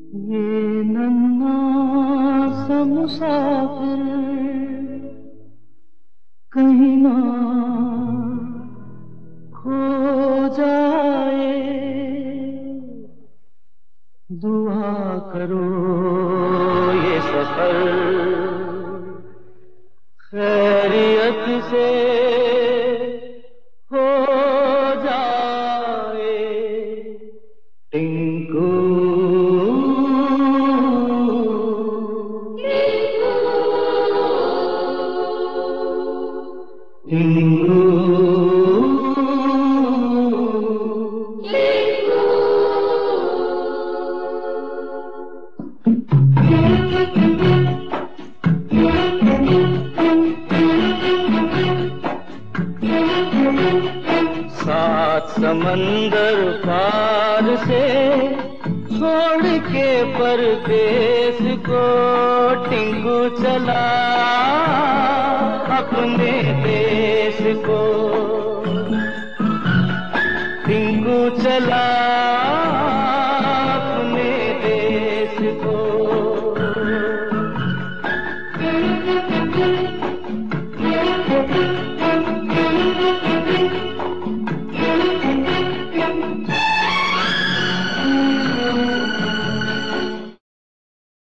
ये नन्हा सा मुसाफिर कहीं ना खो जाए, दुआ करो ये सफर खैरियत से हो जाए। टिंकू टिंकू सात समंदर पार से छोड़ के परदेस को टिंकू चला अपने देश को। टिंकू चला अपने देश को।